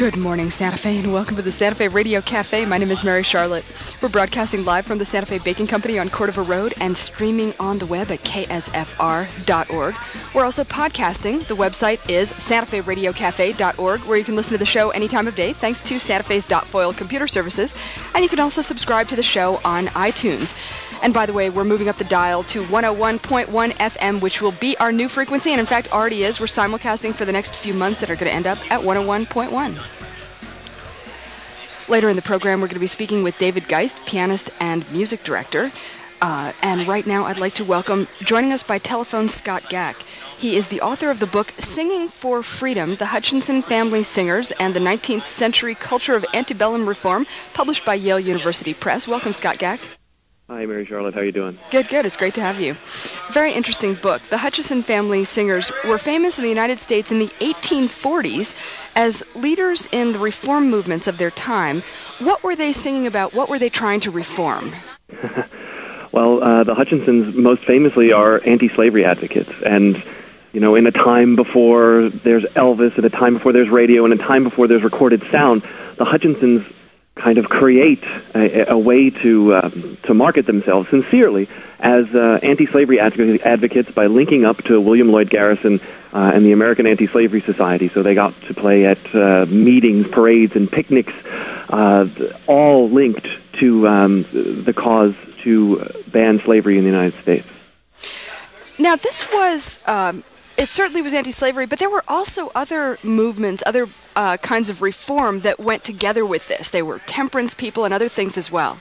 Good morning, Santa Fe, and welcome to the Santa Fe Radio Cafe. My name is Mary Charlotte. We're broadcasting live from the Santa Fe Baking Company on Cordova Road and streaming on the web at ksfr.org. We're also podcasting. The website is santaferadiocafe.org, where you can listen to the show any time of day, thanks to Santa Fe's .foil computer services. And you can also subscribe to the show on iTunes. And by the way, we're moving up the dial to 101.1 FM, which will be our new frequency, and in fact already is. We're simulcasting for the next few months that are going to end up at 101.1. Later in the program, we're going to be speaking with David Geist, pianist and music director. And right now, I'd like to welcome, joining us by telephone, Scott Gack. He is the author of the book Singing for Freedom, The Hutchinson Family Singers and the 19th Century Culture of Antebellum Reform, published by Yale University Press. Welcome, Scott Gack. Hi, Mary Charlotte. How are you doing? Good. It's great to have you. Very interesting book. The Hutchinson Family Singers were famous in the United States in the 1840s as leaders in the reform movements of their time. What were they singing about? What were they trying to reform? Well, the Hutchinsons most famously are anti-slavery advocates. And, you know, in a time before there's Elvis, in a time before there's radio, in a time before there's recorded sound, the Hutchinsons kind of create a way to market themselves sincerely as anti-slavery advocates by linking up to William Lloyd Garrison and the American Anti-Slavery Society. So they got to play at meetings, parades, and picnics, all linked to the cause to ban slavery in the United States. Now, this was... It certainly was anti-slavery, but there were also other movements, other kinds of reform that went together with this. They were temperance people and other things as well.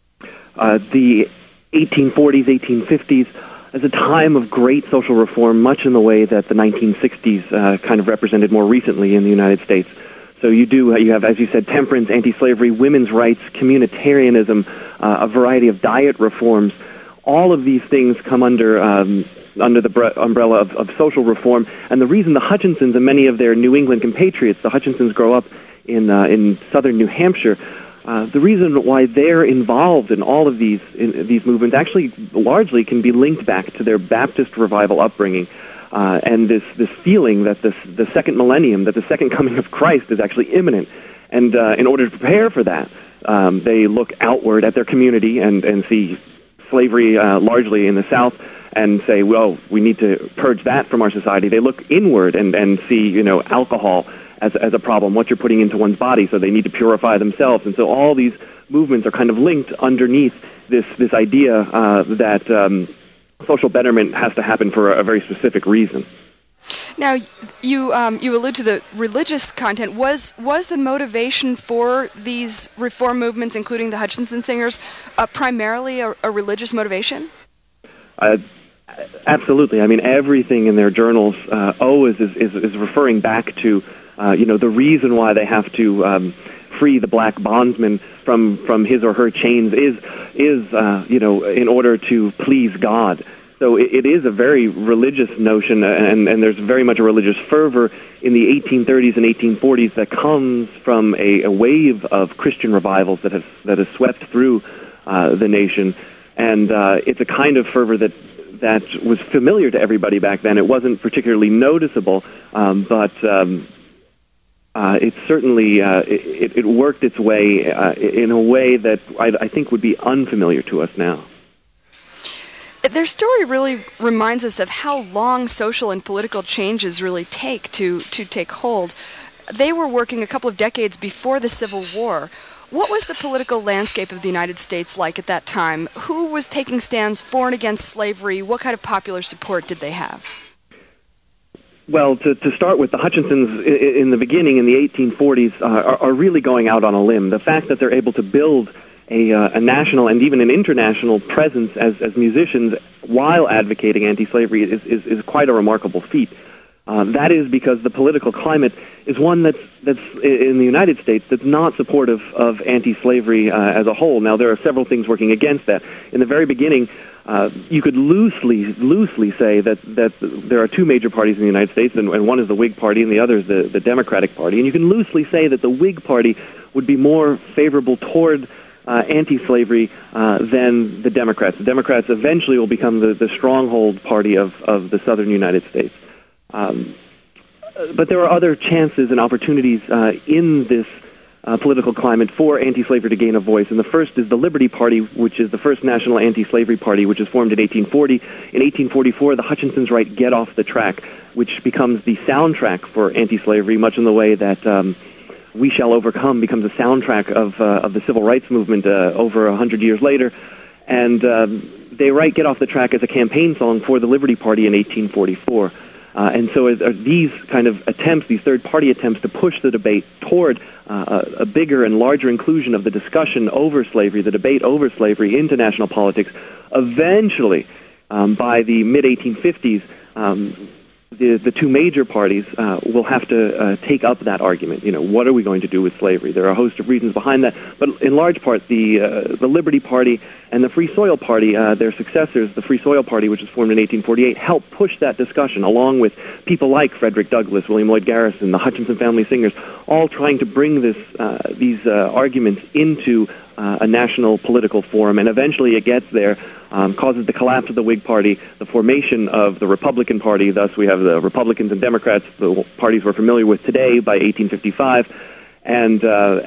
The 1840s, 1850s, as a time of great social reform, much in the way that the 1960s kind of represented more recently in the United States. So you have, as you said, temperance, anti-slavery, women's rights, communitarianism, a variety of diet reforms. All of these things come under the umbrella of social reform. And the reason the Hutchinsons and many of their New England compatriots, the Hutchinsons grow up in southern New Hampshire, the reason why they're involved in all of these movements actually largely can be linked back to their Baptist revival upbringing and this feeling that the second millennium, that the second coming of Christ is actually imminent. And in order to prepare for that, they look outward at their community and see slavery largely in the South, and say, well, we need to purge that from our society. They look inward and see, you know, alcohol as a problem, what you're putting into one's body, so they need to purify themselves. And so all these movements are kind of linked underneath this idea that social betterment has to happen for a very specific reason. Now, you allude to the religious content. Was the motivation for these reform movements, including the Hutchinson Singers, primarily a religious motivation? Absolutely. I mean, everything in their journals always is referring back to, the reason why they have to free the black bondsman from his or her chains is in order to please God. So it is a very religious notion, and there's very much a religious fervor in the 1830s and 1840s that comes from a wave of Christian revivals that has swept through the nation, and it's a kind of fervor that was familiar to everybody back then. It wasn't particularly noticeable, but it certainly it worked its way in a way that I think would be unfamiliar to us now. Their story really reminds us of how long social and political changes really take to take hold. They were working a couple of decades before the Civil War. What was the political landscape of the United States like at that time? Who was taking stands for and against slavery? What kind of popular support did they have? Well, to start with, the Hutchinsons in the beginning, in the 1840s, are really going out on a limb. The fact that they're able to build a national and even an international presence as musicians while advocating anti-slavery is quite a remarkable feat. That is because the political climate is one that's in the United States that's not supportive of anti-slavery as a whole. Now, there are several things working against that. In the very beginning, you could loosely say that there are two major parties in the United States, and one is the Whig Party and the other is the Democratic Party. And you can loosely say that the Whig Party would be more favorable toward anti-slavery than the Democrats. The Democrats eventually will become the stronghold party of the southern United States. But there are other chances and opportunities in this political climate for anti-slavery to gain a voice. And the first is the Liberty Party, which is the first national anti-slavery party, which is formed in 1840. In 1844, the Hutchinsons write Get Off the Track, which becomes the soundtrack for anti-slavery, much in the way that We Shall Overcome becomes a soundtrack of the civil rights movement over 100 years later. And they write Get Off the Track as a campaign song for the Liberty Party in 1844. And so these kind of attempts, these third-party attempts to push the debate toward a bigger and larger inclusion of the discussion over slavery, the debate over slavery into national politics, eventually, by the mid-1850s, the two major parties will have to take up that argument. What are we going to do with slavery? There are a host of reasons behind that, but in large part, the Liberty Party and the Free Soil Party, their successors, the Free Soil Party, which was formed in 1848, helped push that discussion, along with people like Frederick Douglass, William Lloyd Garrison, the Hutchinson Family Singers, all trying to bring these arguments into a national political forum, and eventually it gets there. Causes the collapse of the Whig Party, the formation of the Republican Party. Thus, we have the Republicans and Democrats, the parties we're familiar with today, by 1855, and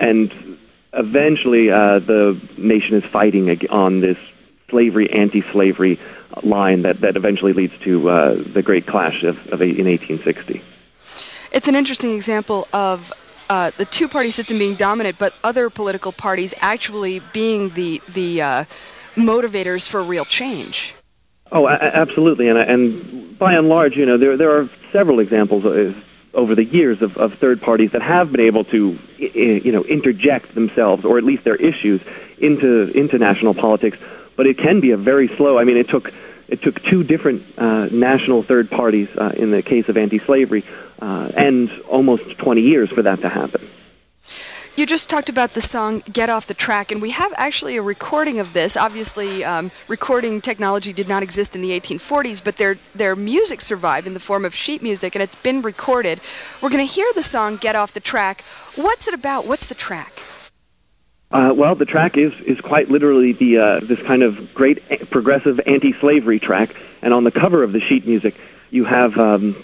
eventually the nation is fighting on this slavery, anti-slavery line that eventually leads to the Great Clash in 1860. It's an interesting example of the two-party system being dominant, but other political parties actually being the motivators for real change. Oh, absolutely, and by and large, there are several examples over the years of third parties that have been able to, interject themselves, or at least their issues, into national politics. But it can be a very slow. I mean, it took two different national third parties in the case of anti-slavery, and almost 20 years for that to happen. You just talked about the song Get Off the Track, and we have actually a recording of this. Obviously, recording technology did not exist in the 1840s, but their music survived in the form of sheet music, and it's been recorded. We're going to hear the song Get Off the Track. What's it about? What's the track? Well, the track is quite literally this kind of great progressive anti-slavery track, and on the cover of the sheet music, you have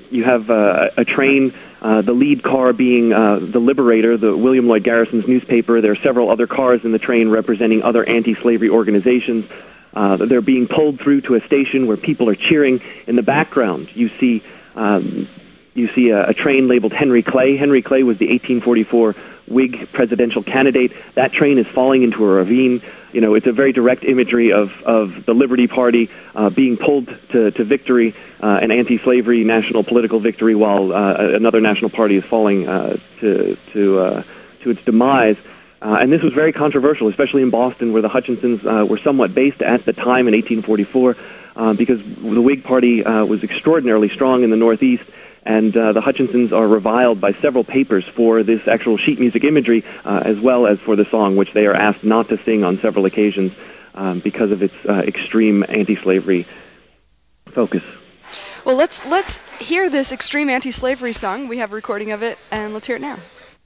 a train, the lead car being the Liberator, the William Lloyd Garrison's newspaper. There are several other cars in the train representing other anti-slavery organizations. They're being pulled through to a station where people are cheering. In the background, you see a train labeled Henry Clay. Henry Clay was the 1844 Whig presidential candidate. That train is falling into a ravine. It's a very direct imagery of the Liberty Party being pulled to victory, an anti-slavery national political victory, while another national party is falling to its demise. And this was very controversial, especially in Boston, where the Hutchinsons were somewhat based at the time in 1844, because the Whig Party was extraordinarily strong in the Northeast. And the Hutchinsons are reviled by several papers for this actual sheet music imagery, as well as for the song, which they are asked not to sing on several occasions because of its extreme anti-slavery focus. Well, let's hear this extreme anti-slavery song. We have a recording of it, and let's hear it now.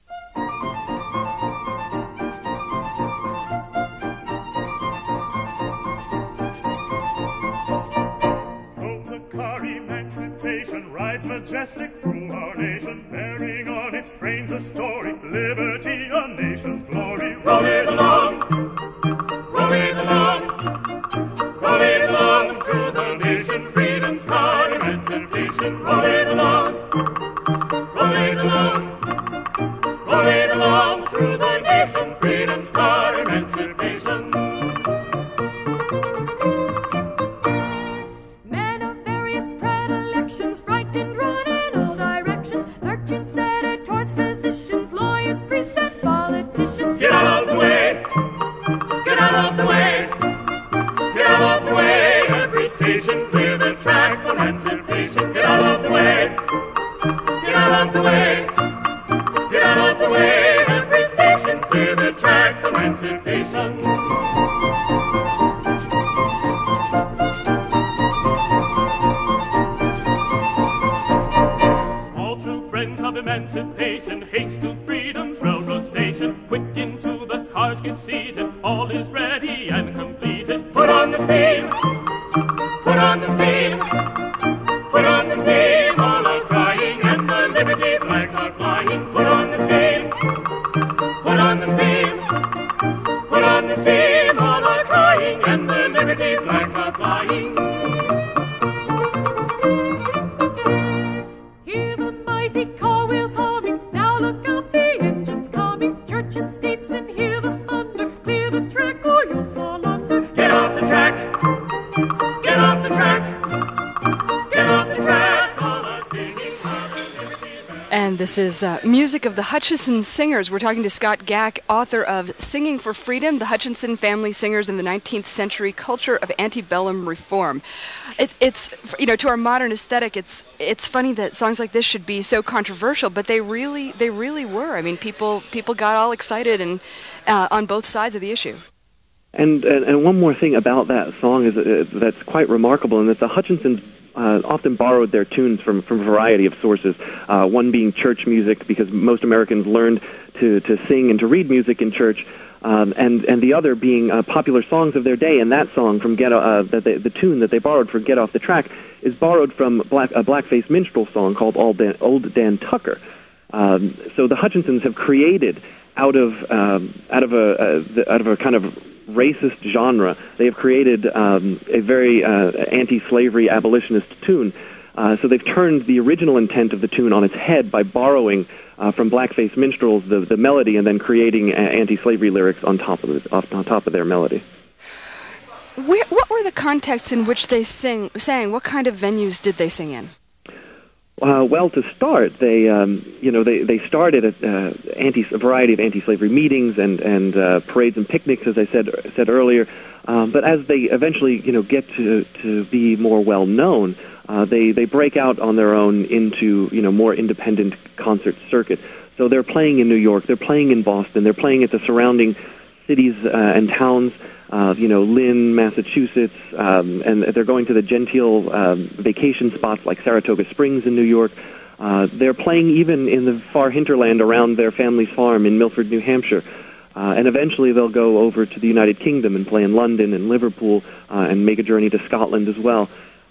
Rides majestic through our nation, bearing on its trains a story, liberty, a nation's glory. Roll it along, roll it along, roll it along through the nation, freedom's car, emancipation. Roll it along, roll it along, roll it along through the nation, freedom's car, emancipation. Station, clear the track for emancipation. Get out of the way. Get out of the way. Get out of the way. Every station, clear the track for emancipation. All true friends of emancipation, haste to freedom's railroad station. Quick into the cars, get seated. All is ready and completed. Put on the steam. Put on the steam, put on the steam, all are crying, and the liberty flags are flying. Hear the mighty car wheels humming. Now look out, the engine's coming. Church and statesmen hear the thunder. Clear the track or you'll fall under. Get off the track. Get off the track. Get off the track. All are singing for the Liberty Bell. And this is music of the Hutchinson Singers. We're talking to Scott Gack, author of Singing for Freedom, the Hutchinson Family Singers in the 19th Century Culture of Antebellum Reform. It's, you know, to our modern aesthetic, it's funny that songs like this should be so controversial, but they really were. I mean, people got all excited and on both sides of the issue. And one more thing about that song is that's quite remarkable, and that the Hutchinsons often borrowed their tunes from a variety of sources, one being church music, because most Americans learned to sing and to read music in church, and the other being popular songs of their day. And that song from the tune that they borrowed for "Get Off the Track" is borrowed from a blackface minstrel song called "Old Dan Tucker." So the Hutchinsons have created out of a kind of racist genre, they have created a very anti-slavery abolitionist tune. So they've turned the original intent of the tune on its head by borrowing from blackface minstrels the melody and then creating anti-slavery lyrics on top of their melody. What were the contexts in which they sang? What kind of venues did they sing in? Well, to start, they started at a variety of anti-slavery meetings and parades and picnics, as I said earlier. But as they eventually, get to be more well known, they break out on their own into more independent concert circuit. So they're playing in New York, they're playing in Boston, they're playing at the surrounding cities and towns. Lynn, Massachusetts, and they're going to the genteel vacation spots like Saratoga Springs in New York. They're playing even in the far hinterland around their family's farm in Milford, New Hampshire. And eventually they'll go over to the United Kingdom and play in London and Liverpool and make a journey to Scotland as well.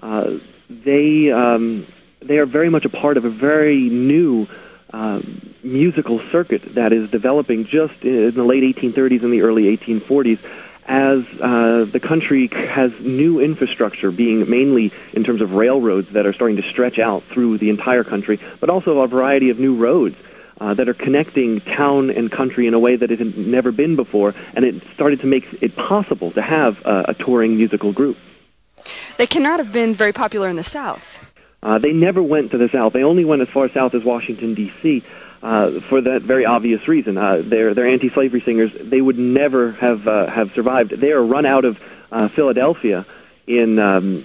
They are very much a part of a very new musical circuit that is developing just in the late 1830s and the early 1840s. As the country has new infrastructure, being mainly in terms of railroads that are starting to stretch out through the entire country, but also a variety of new roads that are connecting town and country in a way that it had never been before, and it started to make it possible to have a touring musical group. They cannot have been very popular in the South. They never went to the South. They only went as far south as Washington, D.C., for that very obvious reason. They're anti-slavery singers. They would never have survived. They are run out of Philadelphia in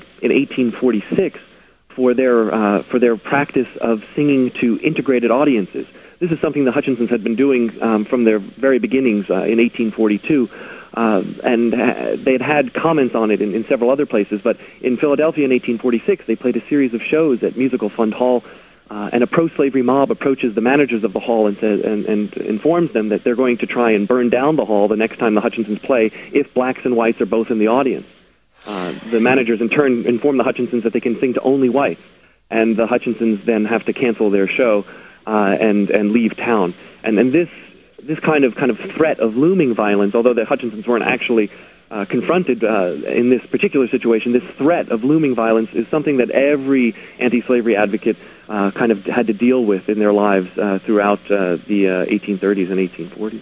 1846 for their practice of singing to integrated audiences. This is something the Hutchinsons had been doing from their very beginnings in 1842. And they had comments on it in several other places, but in Philadelphia in 1846, they played a series of shows at Musical Fund Hall. And a pro-slavery mob approaches the managers of the hall and informs them that they're going to try and burn down the hall the next time the Hutchinsons play if blacks and whites are both in the audience. The managers in turn inform the Hutchinsons that they can sing to only whites, and the Hutchinsons then have to cancel their show and leave town. And this kind of threat of looming violence, although the Hutchinsons weren't actually confronted in this particular situation, this threat of looming violence is something that every anti-slavery advocate kind of had to deal with in their lives throughout the 1830s and 1840s.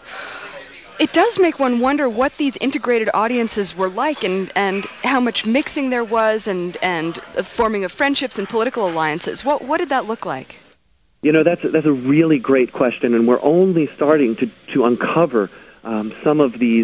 It does make one wonder what these integrated audiences were like and how much mixing there was and forming of friendships and political alliances. What did that look like? That's a really great question, and we're only starting to uncover some of these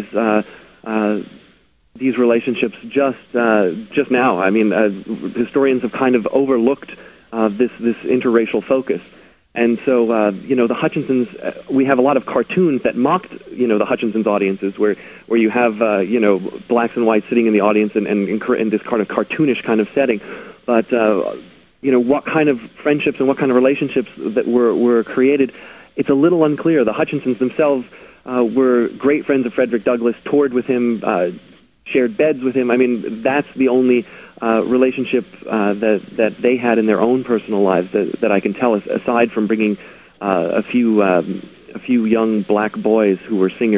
relationships just now. I mean, historians have kind of overlooked this interracial focus. And so, the Hutchinsons, we have a lot of cartoons that mocked, the Hutchinsons audiences, where you have, blacks and whites sitting in the audience and in this kind of cartoonish kind of setting. But, what kind of friendships and what kind of relationships that were created, it's a little unclear. The Hutchinsons themselves were great friends of Frederick Douglass, toured with him, shared beds with him. I mean, that's the only relationship that they had in their own personal lives that I can tell, aside from bringing a few young black boys who were singers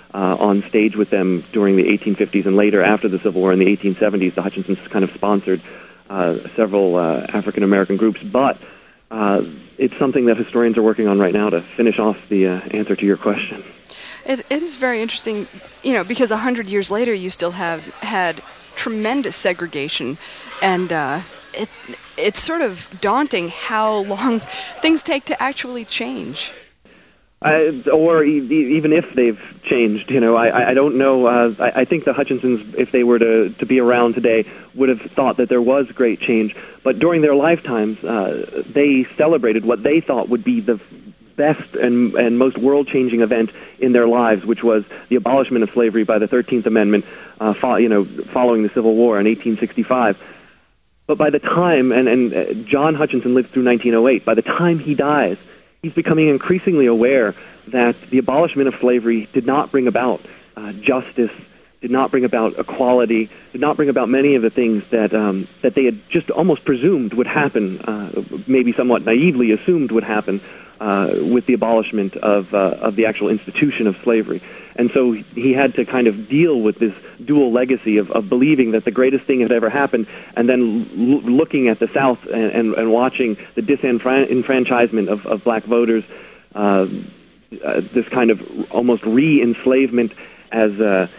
on stage with them during the 1850s and later after the Civil War in the 1870s. The Hutchinsons kind of sponsored several African-American groups, but it's something that historians are working on right now to finish off the answer to your question. It is very interesting, because 100 years later you still have had tremendous segregation, and it's sort of daunting how long things take to actually change. Or even if they've changed, I don't know. I think the Hutchinsons, if they were to be around today, would have thought that there was great change. But during their lifetimes, they celebrated what they thought would be the best and most world-changing event in their lives, which was the abolishment of slavery by the 13th Amendment, following the Civil War in 1865. But by the time, and John Hutchinson lived through 1908, by the time he dies, he's becoming increasingly aware that the abolishment of slavery did not bring about justice, did not bring about equality, did not bring about many of the things that they had just almost presumed would happen, maybe somewhat naively assumed would happen with the abolishment of the actual institution of slavery. And so he had to kind of deal with this dual legacy of believing that the greatest thing had ever happened, and then looking at the South and watching the disenfranchisement of black voters, this kind of almost re-enslavement as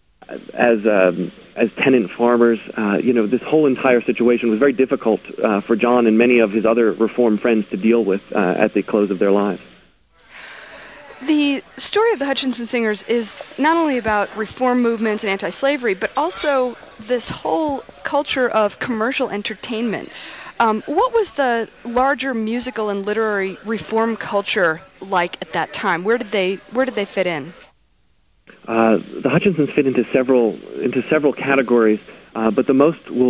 tenant farmers. This whole entire situation was very difficult for John and many of his other Reform friends to deal with at the close of their lives. The story of the Hutchinson Singers is not only about reform movements and anti-slavery, but also this whole culture of commercial entertainment. What was the larger musical and literary reform culture like at that time? Where did they fit in? The Hutchinsons fit into several categories, but the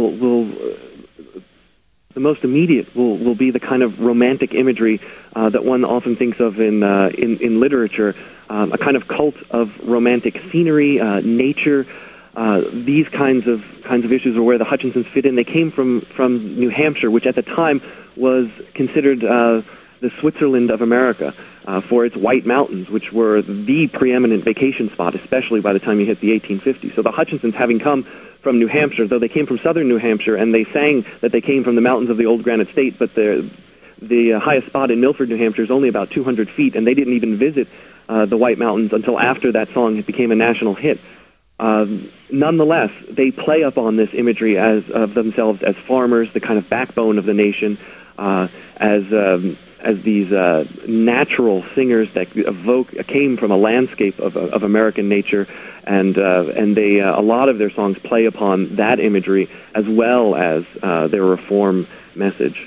most immediate will be the kind of romantic imagery that one often thinks of in literature, a kind of cult of romantic scenery, nature. These kinds of issues are where the Hutchinsons fit in. They came from New Hampshire, which at the time was considered the Switzerland of America, for its White Mountains, which were the preeminent vacation spot, especially by the time you hit the 1850s. So the Hutchinsons, having come from New Hampshire, though they came from southern New Hampshire, and they sang that they came from the mountains of the old Granite State, but the highest spot in Milford, New Hampshire is only about 200 feet, and they didn't even visit the White Mountains until after that song became a national hit. Nonetheless, they play up on this imagery of themselves as farmers, the kind of backbone of the nation, as these natural singers that came from a landscape of American nature, and they a lot of their songs play upon that imagery as well as their reform message.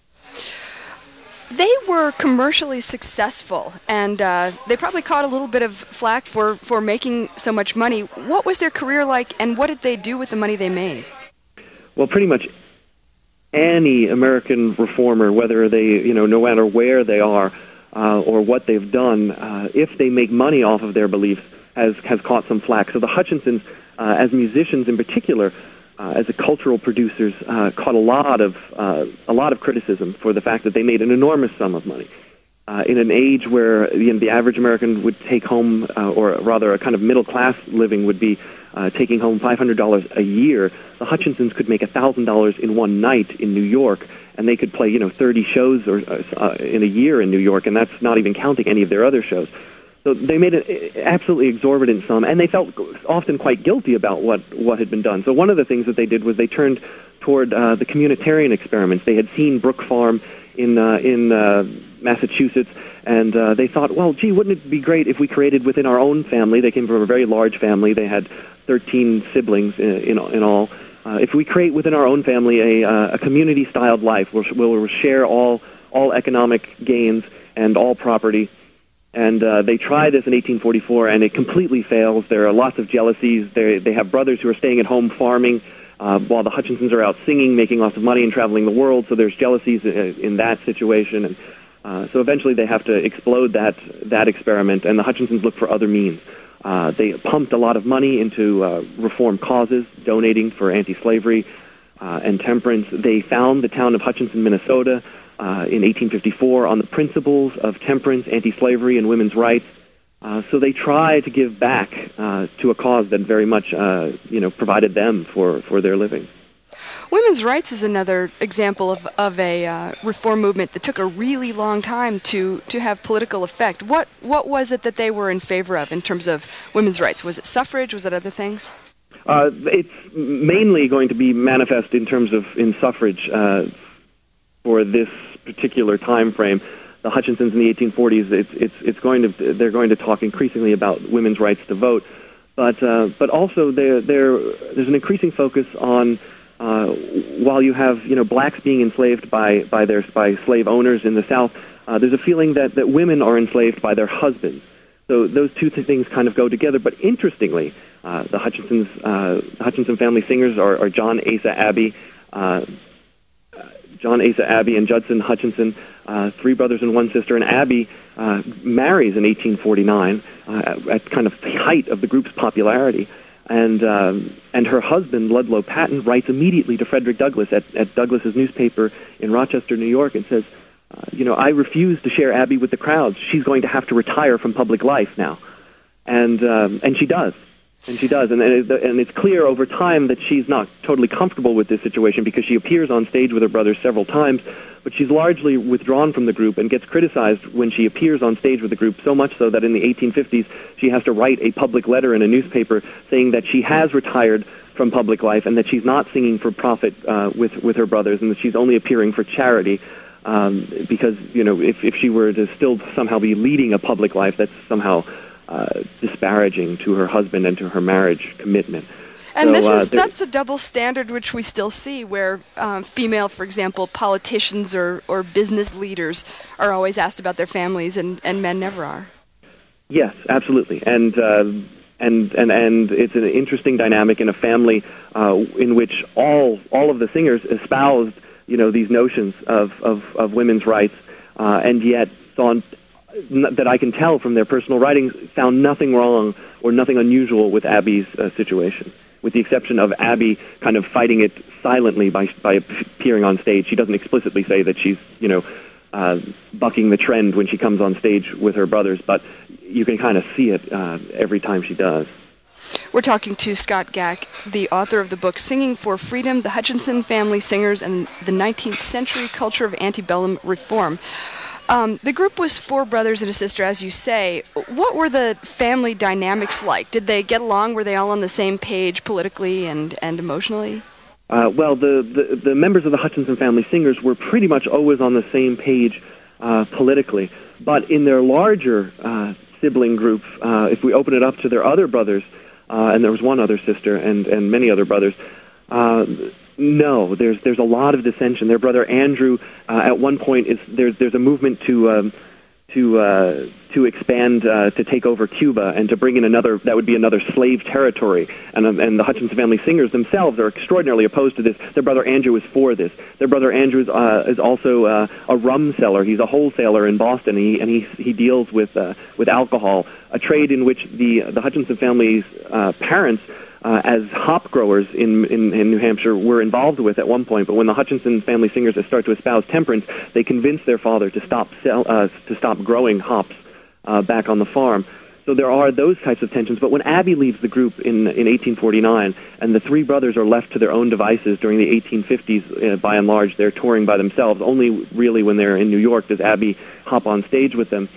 They were commercially successful, and they probably caught a little bit of flack for making so much money. What was their career like, and what did they do with the money they made? Well, pretty much any American reformer, whether they, no matter where they are or what they've done, if they make money off of their beliefs, has caught some flack. So the Hutchinsons, as musicians in particular, as a cultural producers, caught a lot of criticism for the fact that they made an enormous sum of money. In an age where the average American would take home, or rather a kind of middle-class living would be taking home $500 a year, the Hutchinsons could make $1,000 in one night in New York, and they could play 30 shows in a year in New York, and that's not even counting any of their other shows. So they made an absolutely exorbitant sum, and they felt often quite guilty about what had been done. So one of the things that they did was they turned toward the communitarian experiments. They had seen Brook Farm in Massachusetts, and they thought, well, gee, wouldn't it be great if we created within our own family? They came from a very large family. They had 13 siblings in all. If we create within our own family a community-styled life, we'll share all economic gains and all property. And they tried this in 1844, and it completely fails. There are lots of jealousies. They have brothers who are staying at home farming, while the Hutchinsons are out singing, making lots of money, and traveling the world. So there's jealousies in that situation. And so eventually they have to explode that experiment, and the Hutchinsons look for other means. They pumped a lot of money into reform causes, donating for anti-slavery and temperance. They found the town of Hutchinson, Minnesota, in 1854 on the principles of temperance, anti-slavery, and women's rights. So they try to give back to a cause that very much, provided them for their living. Women's rights is another example of a reform movement that took a really long time to have political effect. What was it that they were in favor of in terms of women's rights? Was it suffrage? Was it other things? It's mainly going to be manifest in terms of in suffrage for this particular time frame. The Hutchinsons in the 1840s, they're going to talk increasingly about women's rights to vote, but also there's an increasing focus on while you have blacks being enslaved by slave owners in the South, there's a feeling that women are enslaved by their husbands. So those two things kind of go together. But interestingly, the Hutchinson family singers are John Asa Abbey and Judson Hutchinson, three brothers and one sister. And Abbey marries in 1849 at kind of the height of the group's popularity. And her husband, Ludlow Patton, writes immediately to Frederick Douglass at Douglass's newspaper in Rochester, New York, and says, I refuse to share Abbey with the crowds. She's going to have to retire from public life now. And she does. And it's clear over time that she's not totally comfortable with this situation because she appears on stage with her brothers several times, but she's largely withdrawn from the group and gets criticized when she appears on stage with the group, so much so that in the 1850s she has to write a public letter in a newspaper saying that she has retired from public life and that she's not singing for profit with her brothers and that she's only appearing for charity because, if she were to still somehow be leading a public life, that's somehow disparaging to her husband and to her marriage commitment. And that's a double standard which we still see where female, for example, politicians or business leaders are always asked about their families and men never are. Yes, absolutely. And it's an interesting dynamic in a family in which all of the singers espoused, these notions of women's rights and yet saw that I can tell from their personal writings, found nothing wrong or nothing unusual with Abbey's situation, with the exception of Abbey kind of fighting it silently by appearing on stage. She doesn't explicitly say that she's, bucking the trend when she comes on stage with her brothers, but you can kind of see it every time she does. We're talking to Scott Gack, the author of the book Singing for Freedom, the Hutchinson Family Singers and the 19th Century Culture of Antebellum Reform. The group was four brothers and a sister, as you say. What were the family dynamics like? Did they get along? Were they all on the same page politically and emotionally? Well, the members of the Hutchinson Family Singers were pretty much always on the same page politically. But in their larger sibling group, if we open it up to their other brothers, and there was one other sister and many other brothers, no, there's a lot of dissension. Their brother Andrew, at one point, there's a movement to expand to take over Cuba and to bring in another slave territory. And the Hutchinson Family Singers themselves are extraordinarily opposed to this. Their brother Andrew is for this. Their brother Andrew is also a rum seller. He's a wholesaler in Boston, and he deals with alcohol, a trade in which the Hutchinson family's parents, as hop growers in New Hampshire, were involved with at one point. But when the Hutchinson Family Singers start to espouse temperance, they convince their father to stop growing hops back on the farm. So there are those types of tensions. But when Abbey leaves the group in 1849, and the three brothers are left to their own devices during the 1850s, by and large, they're touring by themselves. Only really when they're in New York does Abbey hop on stage with them.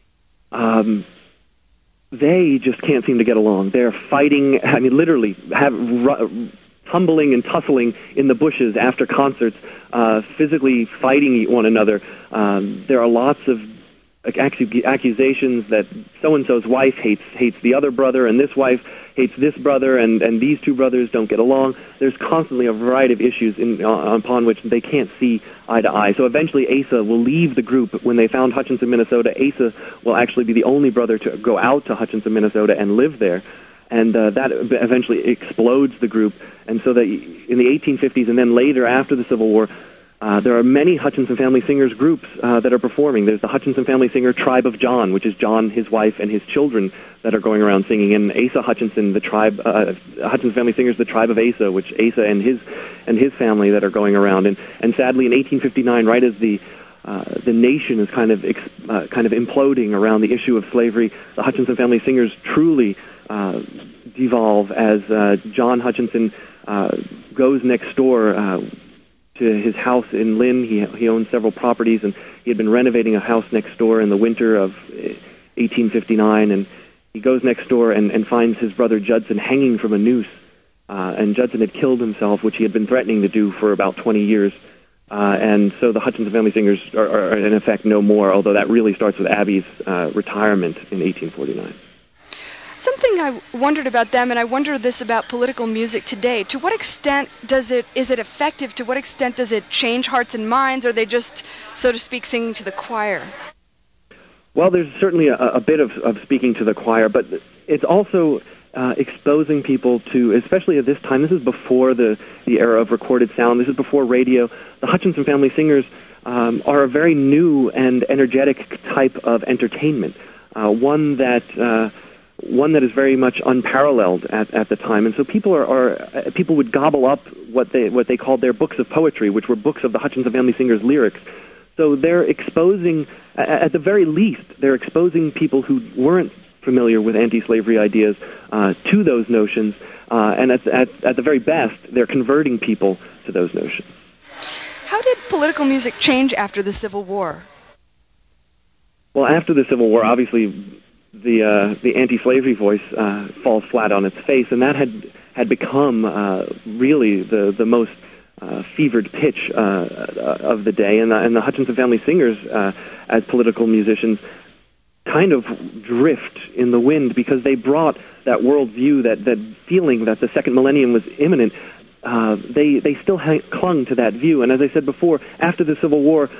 They just can't seem to get along. They're fighting, literally tumbling and tussling in the bushes after concerts, physically fighting one another. There are lots of accusations that so-and-so's wife hates the other brother, and this wife hates this brother, and these two brothers don't get along. There's constantly a variety of issues upon which they can't see eye to eye. So eventually Asa will leave the group. When they found Hutchinson, Minnesota, Asa will actually be the only brother to go out to Hutchinson, Minnesota and live there. And that eventually explodes the group. And so that in the 1850s and then later after the Civil War, there are many Hutchinson Family Singers groups that are performing. There's the Hutchinson Family Singer Tribe of John, which is John, his wife, and his children that are going around singing. And Asa Hutchinson, the tribe, Hutchinson Family Singers, the Tribe of Asa, which Asa and his family that are going around. And sadly, in 1859, right as the the nation is kind of imploding around the issue of slavery. The Hutchinson Family Singers truly devolve as John Hutchinson goes next door to his house in Lynn. He owned several properties, and he had been renovating a house next door in the winter of 1859, and he goes next door and finds his brother Judson hanging from a noose. And Judson had killed himself, which he had been threatening to do for about 20 years. And so the Hutchinson Family Singers are in effect no more, although that really starts with Abby's retirement in 1849. Something I wondered about them, and I wonder this about political music today. To what extent is it effective? To what extent does it change hearts and minds? Or are they just, so to speak, singing to the choir? Well, there's certainly a bit of speaking to the choir, but it's also exposing people to, especially at this time, this is before the era of recorded sound, this is before radio. The Hutchinson Family Singers are a very new and energetic type of entertainment, one that is very much unparalleled at the time. And so people would gobble up what they called their books of poetry, which were books of the Hutchinson Family Singers' lyrics. So they're exposing, at the very least, they're exposing people who weren't familiar with anti-slavery ideas to those notions, and at the very best, they're converting people to those notions. How did political music change after the Civil War? Well, after the Civil War, obviously, the anti-slavery voice falls flat on its face, and that had become really the most fevered pitch of the day, and the Hutchinson Family Singers, as political musicians, kind of drift in the wind because they brought that worldview, that feeling that the second millennium was imminent. They still clung to that view, and as I said before, after the Civil War,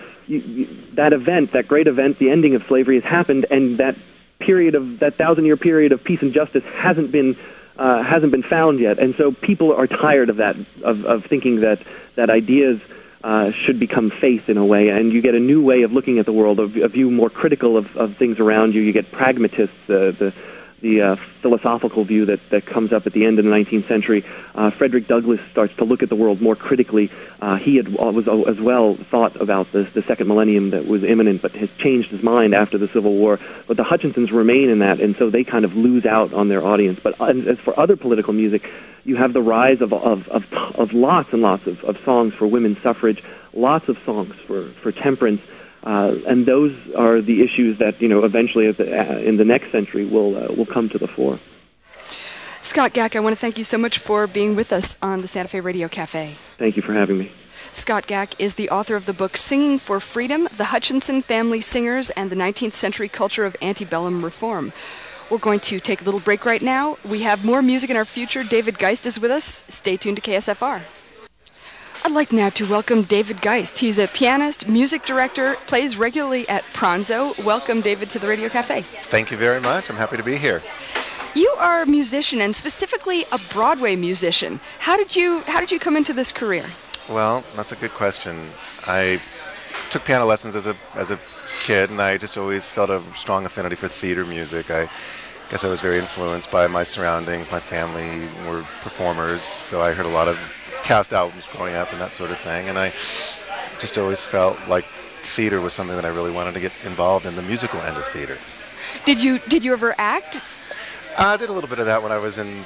that great event, the ending of slavery, has happened, and that 1,000-year period of peace and justice hasn't been found yet, and so people are tired of that, of thinking that ideas should become faith in a way, and you get a new way of looking at the world, a view more critical of things around you. You get pragmatists, the philosophical view that comes up at the end of the 19th century. Frederick Douglass starts to look at the world more critically. He had as well thought about the second millennium that was imminent, but has changed his mind after the Civil War. But the Hutchinsons remain in that, and so they kind of lose out on their audience. But as for other political music, you have the rise of lots and lots of songs for women's suffrage, lots of songs for temperance, and those are the issues that eventually in the next century will come to the fore. Scott Gack, I want to thank you so much for being with us on the Santa Fe Radio Cafe. Thank you for having me. Scott Gack is the author of the book Singing for Freedom, The Hutchinson Family Singers and the 19th Century Culture of Antebellum Reform. We're going to take a little break right now. We have more music in our future. David Geist is with us. Stay tuned to KSFR. I'd like now to welcome David Geist. He's a pianist, music director, plays regularly at Pranzo. Welcome, David, to the Radio Cafe. Thank you very much. I'm happy to be here. You are a musician, and specifically a Broadway musician. How did you come into this career? Well, that's a good question. I took piano lessons as a kid, and I just always felt a strong affinity for theater music. I guess I was very influenced by my surroundings. My family were performers, so I heard a lot of cast albums growing up and that sort of thing, and I just always felt like theater was something that I really wanted to get involved in, the musical end of theater. Did you ever act? I did a little bit of that when I was in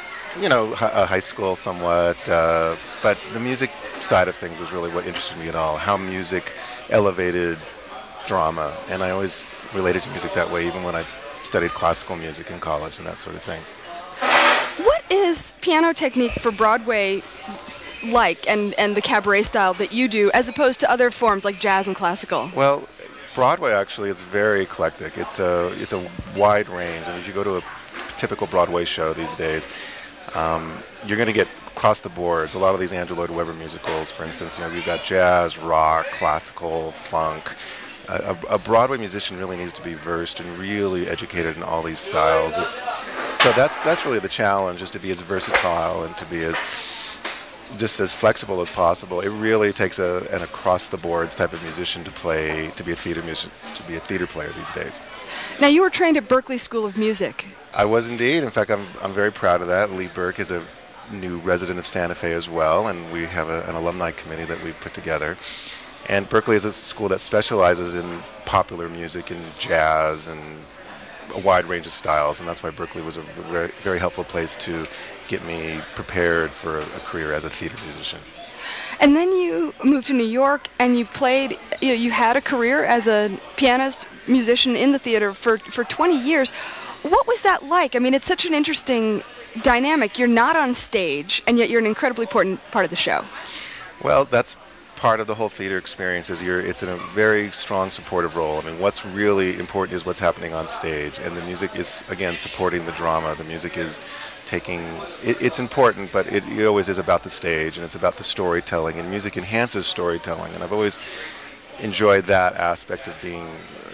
high school somewhat, but the music side of things was really what interested me at all, how music elevated drama, and I always related to music that way, even when I studied classical music in college and that sort of thing. What is piano technique for Broadway like, and the cabaret style that you do, as opposed to other forms like jazz and classical? Well, Broadway actually is very eclectic. It's a wide range, and as you go to a typical Broadway show these days, you're going to get across the boards. A lot of these Andrew Lloyd Webber musicals, for instance, you've got jazz, rock, classical, funk. A Broadway musician really needs to be versed and really educated in all these styles. So that's really the challenge, is to be as versatile and to be as flexible as possible. It really takes an across-the-boards type of musician to be a theater musician, to be a theater player these days. Now, you were trained at Berklee School of Music. I was indeed. In fact, I'm very proud of that. Lee Burke is a new resident of Santa Fe as well, and we have an alumni committee that we put together. And Berklee is a school that specializes in popular music and jazz and a wide range of styles, and that's why Berklee was a very, very helpful place to get me prepared for a career as a theater musician. And then you moved to New York, and you played. You had a career as a pianist, musician in the theater for 20 years. What was that like? I mean, it's such an interesting dynamic. You're not on stage, and yet you're an incredibly important part of the show. Well, that's part of the whole theater experience. It's in a very strong supportive role. I mean, what's really important is what's happening on stage, and the music is, again, supporting the drama. The music is it's important, but it always is about the stage, and it's about the storytelling, and music enhances storytelling, and I've always enjoyed that aspect of being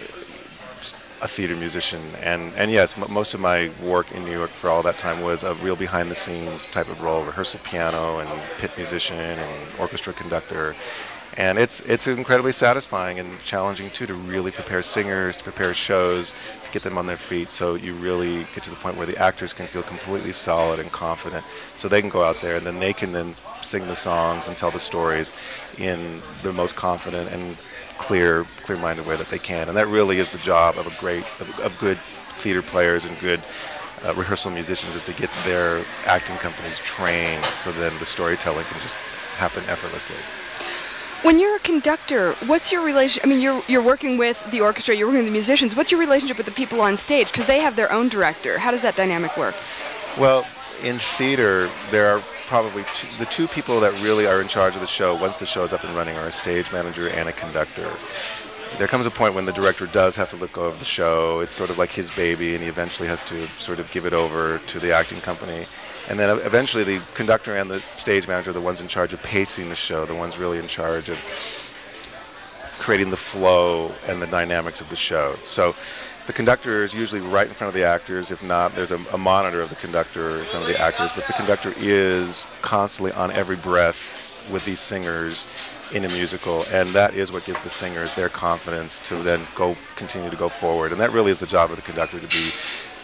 a theater musician. And yes, most of my work in New York for all that time was a real behind-the-scenes type of role, rehearsal piano and pit musician and orchestra conductor. And it's incredibly satisfying and challenging, too, to really prepare singers, to prepare shows, to get them on their feet, so you really get to the point where the actors can feel completely solid and confident, so they can go out there and then they can then sing the songs and tell the stories in the most confident and clear-minded way that they can. And that really is the job of good theater players and good rehearsal musicians, is to get their acting companies trained so then the storytelling can just happen effortlessly. When you're a conductor, what's your relation? I mean, you're working with the orchestra, you're working with the musicians. What's your relationship with the people on stage? Because they have their own director. How does that dynamic work? Well, in theater, there are probably the two people that really are in charge of the show once the show is up and running are a stage manager and a conductor. There comes a point when the director does have to let go of the show. It's sort of like his baby, and he eventually has to sort of give it over to the acting company. And then eventually the conductor and the stage manager are the ones in charge of pacing the show, the ones really in charge of creating the flow and the dynamics of the show. So the conductor is usually right in front of the actors. If not, there's a monitor of the conductor in front of the actors. But the conductor is constantly on every breath with these singers in a musical, and that is what gives the singers their confidence to then continue to go forward. And that really is the job of the conductor, to be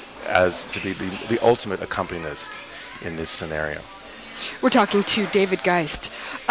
the ultimate accompanist in this scenario. We're talking to David Geist.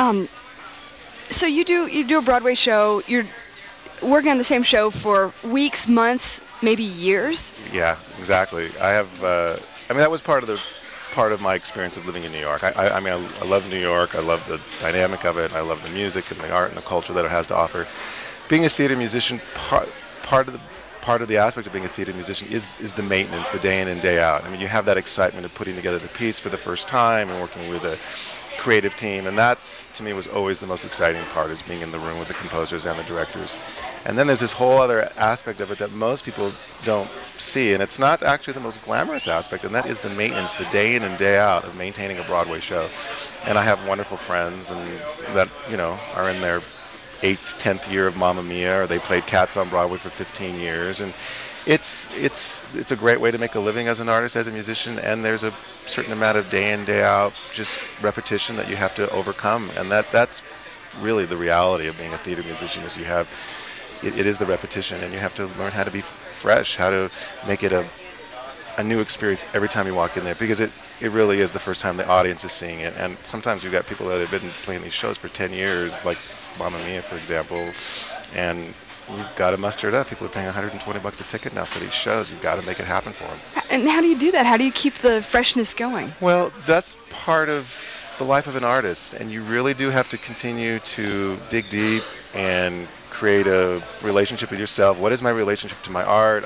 So you do a Broadway show. You're working on the same show for weeks, months, maybe years. Yeah, exactly. I mean, that was part of my experience of living in New York. I mean, I love New York. I love the dynamic of it. I love the music and the art and the culture that it has to offer. Being a theater musician, part of the aspect of being a theater musician is the maintenance, the day in and day out. I mean, you have that excitement of putting together the piece for the first time and working with a creative team, and that's, to me, was always the most exciting part, is being in the room with the composers and the directors. And then there's this whole other aspect of it that most people don't see, and it's not actually the most glamorous aspect, and that is the maintenance, the day in and day out of maintaining a Broadway show. And I have wonderful friends and that, are in their 8th, 10th year of Mamma Mia, or they played Cats on Broadway for 15 years, and it's a great way to make a living as an artist, as a musician, and there's a certain amount of day in, day out, just repetition that you have to overcome, and that's really the reality of being a theater musician, is it is the repetition, and you have to learn how to be fresh, how to make it a new experience every time you walk in there, because it really is the first time the audience is seeing it. And sometimes you've got people that have been playing these shows for 10 years, like Mamma Mia, for example, and you've got to muster it up. People are paying $120 a ticket now for these shows. You've got to make it happen for them. And how do you do that? How do you keep the freshness going? Well, that's part of the life of an artist, and you really do have to continue to dig deep and create a relationship with yourself. What is my relationship to my art?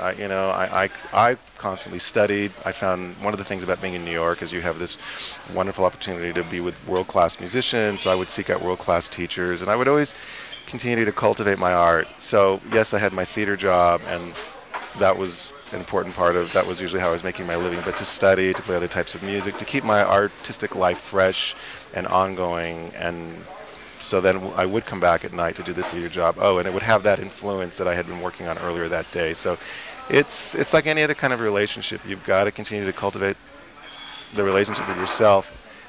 I constantly studied. I found one of the things about being in New York is you have this wonderful opportunity to be with world-class musicians. So I would seek out world-class teachers, and I would always continue to cultivate my art. So yes, I had my theater job, and that was an important part of that. Was usually how I was making my living. But to study, to play other types of music, to keep my artistic life fresh and ongoing, and so then I would come back at night to do the theater job. Oh, and it would have that influence that I had been working on earlier that day. So it's like any other kind of relationship. You've got to continue to cultivate the relationship with yourself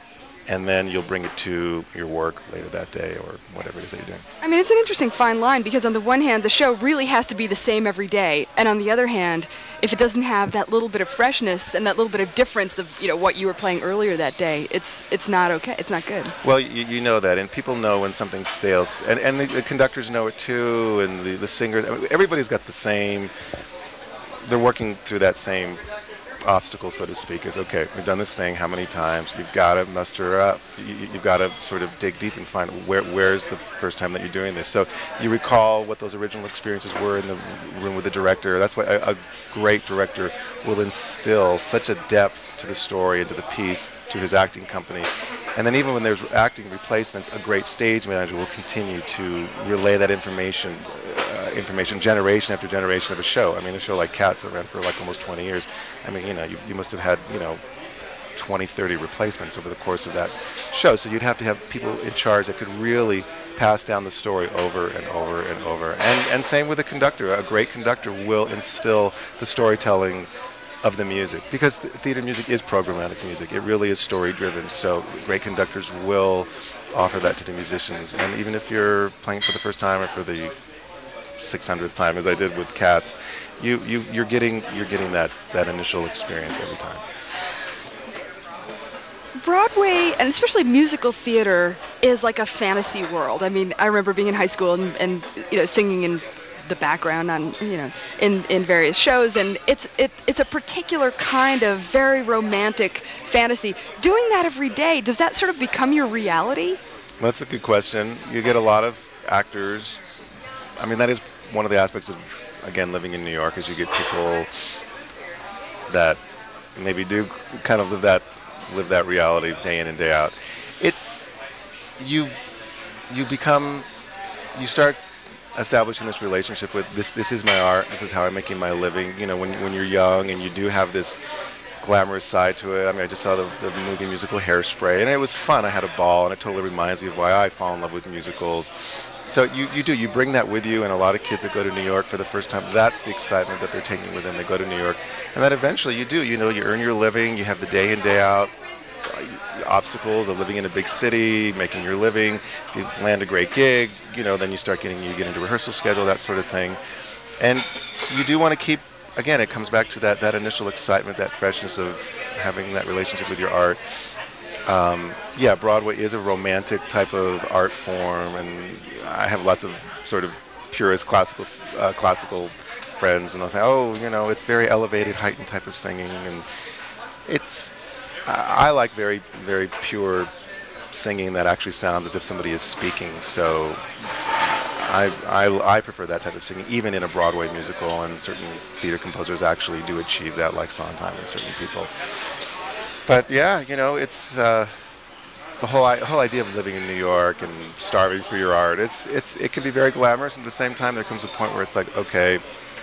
and then you'll bring it to your work later that day or whatever it is that you're doing. I mean, it's an interesting fine line because on the one hand, the show really has to be the same every day, and on the other hand, if it doesn't have that little bit of freshness and that little bit of difference of what you were playing earlier that day, it's not okay. It's not good. Well, you know that, and people know when something's stale, and the conductors know it too, and the singers. I mean, everybody's got the same. They're working through that same obstacle, so to speak, is okay, we've done this thing how many times? You've got to muster up. You've got to sort of dig deep and find where's the first time that you're doing this. So you recall what those original experiences were in the room with the director. That's why a great director will instill such a depth to the story and to the piece, to his acting company. And then even when there's acting replacements, a great stage manager will continue to relay that information generation after generation of a show. I mean, a show like Cats that ran for like almost 20 years. I mean, you must have had, 20, 30 replacements over the course of that show. So you'd have to have people in charge that could really pass down the story over and over and over. And same with a conductor. A great conductor will instill the storytelling of the music, because theater music is programmatic music. It really is story-driven. So great conductors will offer that to the musicians. And even if you're playing for the first time or for the 600th time, as I did with Cats, you're getting that initial experience every time. Broadway, and especially musical theater, is like a fantasy world. I mean, I remember being in high school and singing in the background on in various shows, and it's a particular kind of very romantic fantasy. Doing that every day, does that sort of become your reality? That's a good question. You get a lot of actors. I mean, that is one of the aspects of, again, living in New York, is you get people that maybe do kind of live that reality day in and day out. You start establishing this relationship with this is my art, this is how I'm making my living. When you're young and you do have this glamorous side to it. I mean, I just saw the movie musical Hairspray, and it was fun. I had a ball, and it totally reminds me of why I fall in love with musicals. So you bring that with you, and a lot of kids that go to New York for the first time, that's the excitement that they're taking with them. They go to New York, and then eventually you earn your living, you have the day in, day out obstacles of living in a big city, making your living. If you land a great gig, then you get into rehearsal schedule, that sort of thing. And you do want to keep, again, it comes back to that initial excitement, that freshness of having that relationship with your art. Broadway is a romantic type of art form, and I have lots of sort of purist classical friends, and they'll say, it's very elevated, heightened type of singing, and I like very, very pure singing that actually sounds as if somebody is speaking. So I prefer that type of singing, even in a Broadway musical, and certain theater composers actually do achieve that, like Sondheim and certain people. But yeah, it's the whole idea of living in New York and starving for your art. It can be very glamorous, and at the same time, there comes a point where it's like, okay,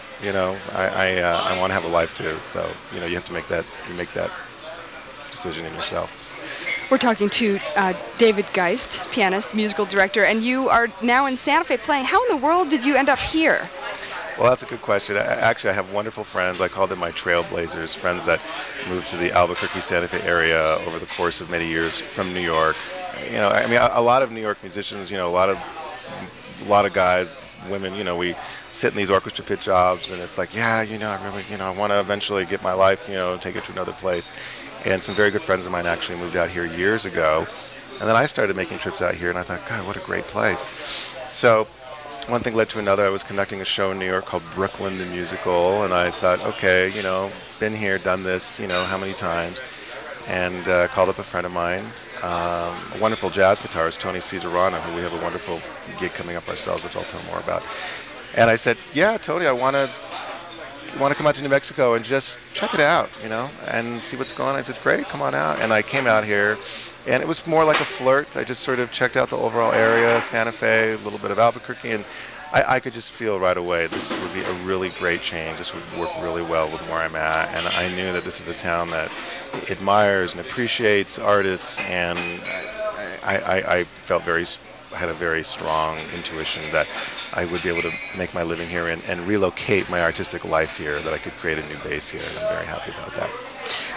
I want to have a life too. So you have to make that decision in yourself. We're talking to David Geist, pianist, musical director, and you are now in Santa Fe playing. How in the world did you end up here? Well, that's a good question. Actually, I have wonderful friends. I call them my trailblazers, friends that moved to the Albuquerque, Santa Fe area over the course of many years from New York. A lot of New York musicians, a lot of guys, women, we sit in these orchestra pit jobs, and it's like, I really, I want to eventually get my life, take it to another place. And some very good friends of mine actually moved out here years ago. And then I started making trips out here, and I thought, God, what a great place. So one thing led to another. I was conducting a show in New York called Brooklyn the Musical, and I thought, okay, been here, done this, how many times? And called up a friend of mine, a wonderful jazz guitarist, Tony Cesarano, who we have a wonderful gig coming up ourselves, which I'll tell more about. And I said, yeah, Tony, I want to come out to New Mexico and just check it out, and see what's going on. I said, great, come on out. And I came out here, and it was more like a flirt. I just sort of checked out the overall area, Santa Fe, a little bit of Albuquerque, and I could just feel right away this would be a really great change. This would work really well with where I'm at, and I knew that this is a town that admires and appreciates artists, and I had a very strong intuition that I would be able to make my living here and relocate my artistic life here, that I could create a new base here, and I'm very happy about that.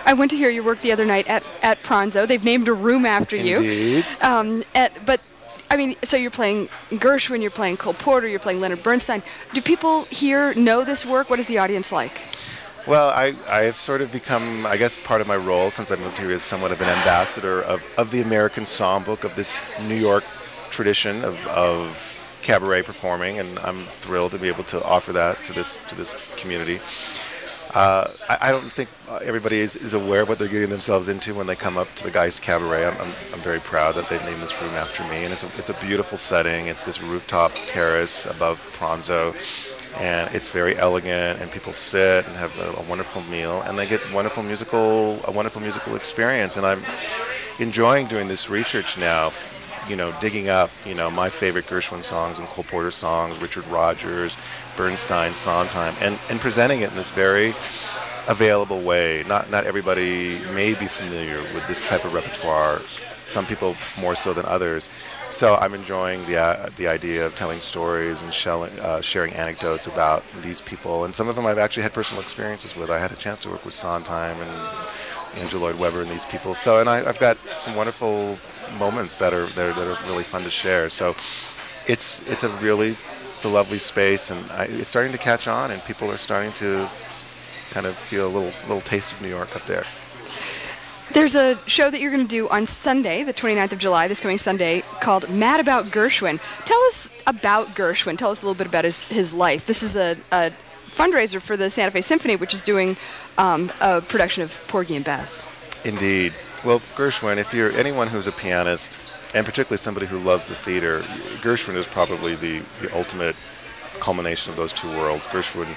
I went to hear your work the other night at Pronzo. They've named a room after you. Indeed. But I mean, so you're playing Gershwin, you're playing Cole Porter, you're playing Leonard Bernstein. Do people here know this work? What is the audience like? Well, I have sort of become, I guess, part of my role since I moved here is somewhat of an ambassador of the American songbook, of this New York tradition of cabaret performing, and I'm thrilled to be able to offer that to this community. I don't think everybody is aware of what they're getting themselves into when they come up to the Geist Cabaret. I'm very proud that they've named this room after me, and it's a beautiful setting. It's this rooftop terrace above Pronzo, and it's very elegant, and people sit and have a wonderful meal, and they get a wonderful musical experience. And I'm enjoying doing this research now, digging up, my favorite Gershwin songs and Cole Porter songs, Richard Rodgers, Bernstein, Sondheim, and presenting it in this very available way. Not everybody may be familiar with this type of repertoire. Some people more so than others. So I'm enjoying the idea of telling stories and sharing anecdotes about these people, and some of them I've actually had personal experiences with. I had a chance to work with Sondheim and Andrew Lloyd Webber and these people. So, and I've got some wonderful moments that are really fun to share. So it's a lovely space, and it's starting to catch on, and people are starting to kind of feel a little taste of New York up there. There's a show that you're going to do on Sunday, the 29th of July, this coming Sunday, called Mad About Gershwin. Tell us about Gershwin. Tell us a little bit about his life. This is a fundraiser for the Santa Fe Symphony, which is doing a production of Porgy and Bess. Indeed. Well, Gershwin, if you're anyone who's a pianist, and particularly somebody who loves the theater, Gershwin is probably the ultimate culmination of those two worlds. Gershwin,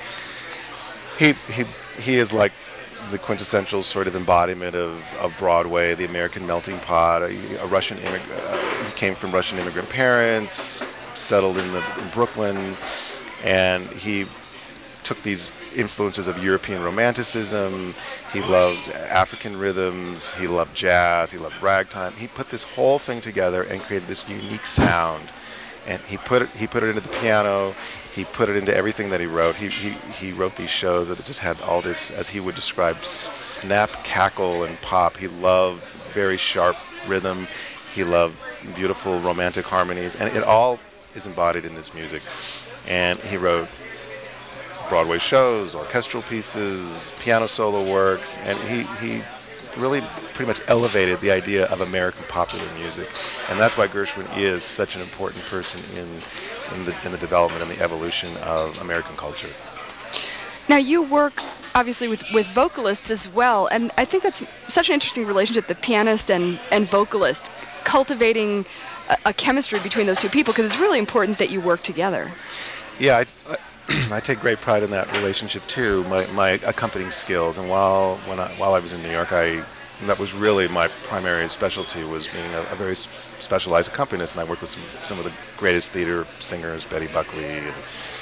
he is like the quintessential sort of embodiment of Broadway, the American melting pot. A Russian he came from Russian immigrant parents, settled in Brooklyn, and he took these influences of European romanticism. He loved African rhythms. He loved jazz. He loved ragtime. He put this whole thing together and created this unique sound. And he put it into the piano. He put it into everything that he wrote. He wrote these shows that just had all this, as he would describe, snap, cackle, and pop. He loved very sharp rhythm. He loved beautiful romantic harmonies, and it all is embodied in this music. And he wrote Broadway shows, orchestral pieces, piano solo works, and he really pretty much elevated the idea of American popular music. And that's why Gershwin is such an important person in the development and the evolution of American culture. Now, you work, obviously, with vocalists as well, and I think that's such an interesting relationship, the pianist and vocalist, cultivating a chemistry between those two people, because it's really important that you work together. Yeah, I take great pride in that relationship too. My accompanying skills, and while I was in New York, that was really my primary specialty, was being a very specialized accompanist, and I worked with some of the greatest theater singers, Betty Buckley, and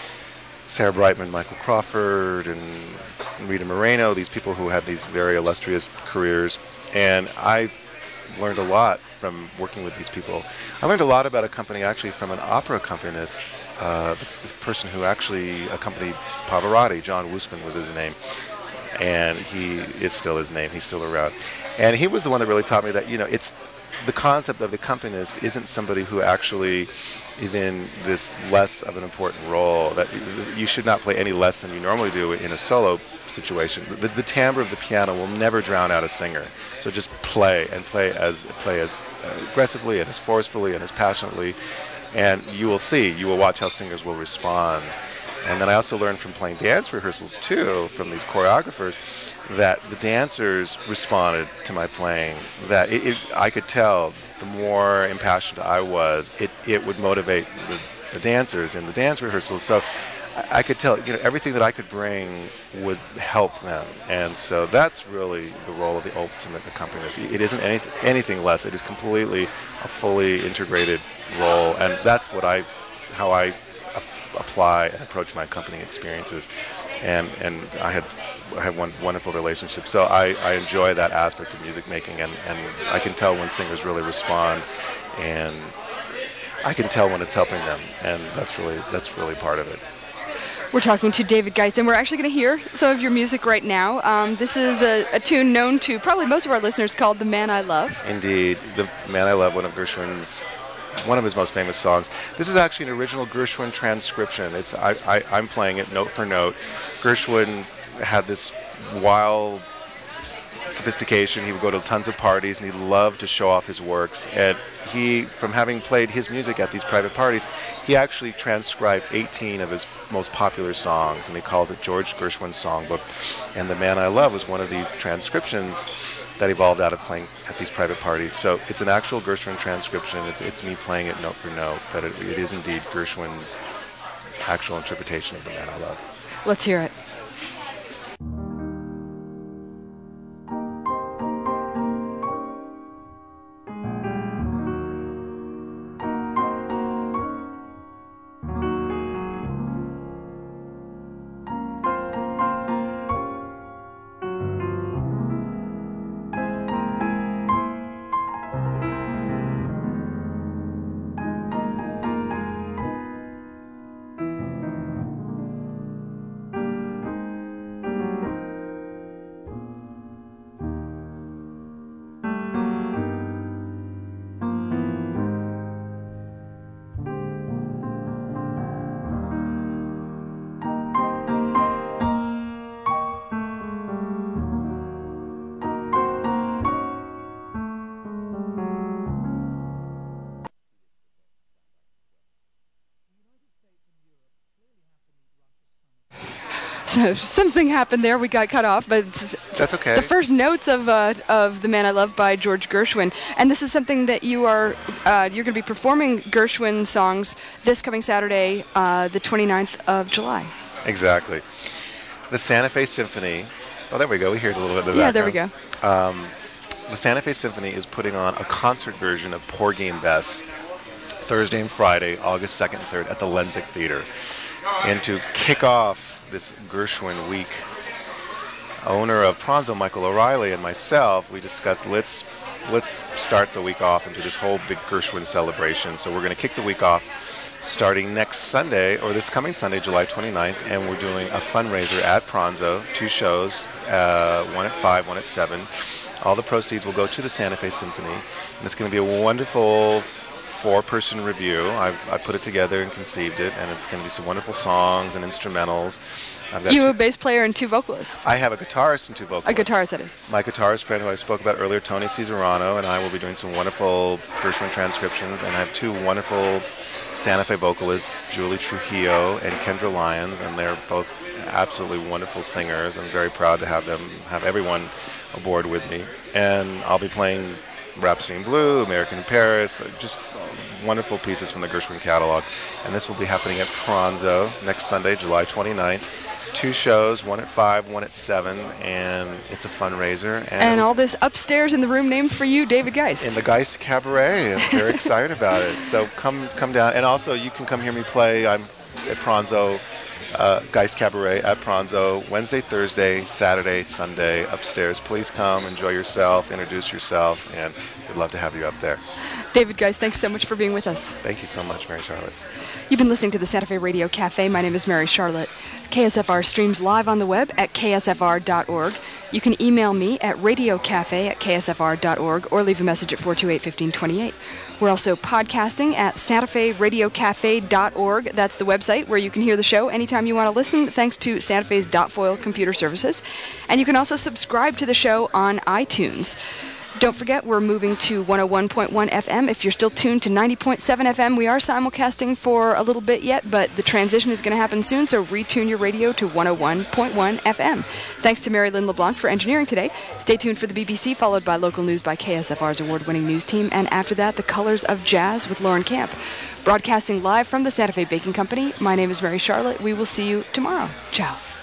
Sarah Brightman, Michael Crawford, and Rita Moreno. These people who had these very illustrious careers, and I learned a lot from working with these people. I learned a lot about accompanying actually from an opera accompanist. The person who actually accompanied Pavarotti, John Woosman was his name, and he is still his name. He's still around, and he was the one that really taught me that it's the concept of the accompanist isn't somebody who actually is in this less of an important role. That you should not play any less than you normally do in a solo situation. The timbre of the piano will never drown out a singer. So just play as aggressively and as forcefully and as passionately. And you will watch how singers will respond. And then I also learned from playing dance rehearsals too, from these choreographers, that the dancers responded to my playing. That I could tell the more impassioned I was, it would motivate the dancers in the dance rehearsals. So I could tell, everything that I could bring would help them. And so that's really the role of the ultimate accompanist. It isn't anything less. It is completely a fully integrated role, and that's how I apply and approach my accompanying experiences. And I have one wonderful relationship. So I enjoy that aspect of music making, and I can tell when singers really respond, and I can tell when it's helping them, and that's really part of it. We're talking to David Geist, and we're actually going to hear some of your music right now. This is a tune known to probably most of our listeners called The Man I Love. Indeed. The Man I Love, one of his most famous songs. This is actually an original Gershwin transcription. I'm playing it note for note. Gershwin had this wild sophistication. He would go to tons of parties, and he loved to show off his works. And he, from having played his music at these private parties, he actually transcribed 18 of his most popular songs, and he calls it George Gershwin's Songbook. And The Man I Love was one of these transcriptions that evolved out of playing at these private parties. So it's an actual Gershwin transcription. It's me playing it note for note, but it is indeed Gershwin's actual interpretation of The Man I Love. Let's hear it. So something happened there. We got cut off, but that's okay. The first notes of The Man I Love by George Gershwin, and this is something that you're going to be performing Gershwin songs this coming Saturday, the 29th of July. Exactly. The Santa Fe Symphony. Oh, there we go. We hear it a little bit in the background. There we go. The Santa Fe Symphony is putting on a concert version of Porgy and Bess Thursday and Friday, August 2nd and 3rd at the Lensick Theater. And to kick off this Gershwin week, owner of Pronzo, Michael O'Reilly, and myself, we discussed let's start the week off into this whole big Gershwin celebration. So we're going to kick the week off starting next Sunday, or this coming Sunday, July 29th, and we're doing a fundraiser at Pronzo, 2 shows, one at 5, one at 7. All the proceeds will go to the Santa Fe Symphony, and it's going to be a wonderful 4-person review. I put it together and conceived it, and it's going to be some wonderful songs and instrumentals. I've got a bass player and 2 vocalists. I have a guitarist and 2 vocalists. A guitarist, that is. My guitarist friend who I spoke about earlier, Tony Cesarano, and I will be doing some wonderful Gershwin transcriptions, and I have 2 wonderful Santa Fe vocalists, Julie Trujillo and Kendra Lyons, and they're both absolutely wonderful singers. I'm very proud to have everyone aboard with me. And I'll be playing Rhapsody in Blue, American in Paris, just wonderful pieces from the Gershwin catalog. And this will be happening at Pronzo next Sunday, July 29th. 2 shows, one at 5, one at 7, and it's a fundraiser. And all this upstairs in the room named for you, David Geist. In the Geist Cabaret. I'm very excited about it. So come down. And also, you can come hear me play. I'm at Pronzo, Geist Cabaret at Pronzo, Wednesday, Thursday, Saturday, Sunday, upstairs. Please come, enjoy yourself, introduce yourself, and we'd love to have you up there. David Geist, thanks so much for being with us. Thank you so much, Mary Charlotte. You've been listening to the Santa Fe Radio Cafe. My name is Mary Charlotte. KSFR streams live on the web at ksfr.org. You can email me at radiocafe@ksfr.org or leave a message at 428-1528. We're also podcasting at santaferadiocafe.org. That's the website where you can hear the show anytime you want to listen, thanks to Santa Fe's .foil computer services. And you can also subscribe to the show on iTunes. Don't forget, we're moving to 101.1 FM. If you're still tuned to 90.7 FM, we are simulcasting for a little bit yet, but the transition is going to happen soon, so retune your radio to 101.1 FM. Thanks to Mary Lynn LeBlanc for engineering today. Stay tuned for the BBC, followed by local news by KSFR's award-winning news team, and after that, The Colors of Jazz with Lauren Camp. Broadcasting live from the Santa Fe Baking Company, my name is Mary Charlotte. We will see you tomorrow. Ciao.